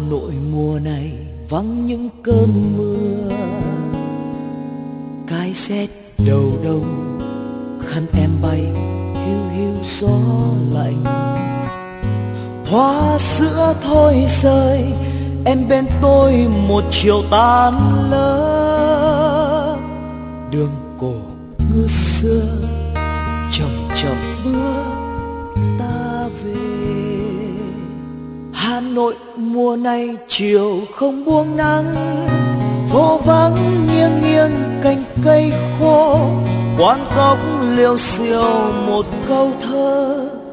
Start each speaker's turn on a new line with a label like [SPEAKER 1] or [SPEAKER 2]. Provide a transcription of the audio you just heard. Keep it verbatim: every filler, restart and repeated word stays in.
[SPEAKER 1] Nội mùa này vắng những cơn mưa, cái rét đầu đông, khăn em bay hiu hiu gió lạnh. Hoa sữa thôi rơi, em bên tôi một chiều tan lỡ. Đường cổ ngư xưa chậm chậm bước ta về. Hà Nội mùa này chiều không buông nắng, phố vắng nghiêng nghiêng cành cây khô, quán cóc liêu xiêu một câu thơ.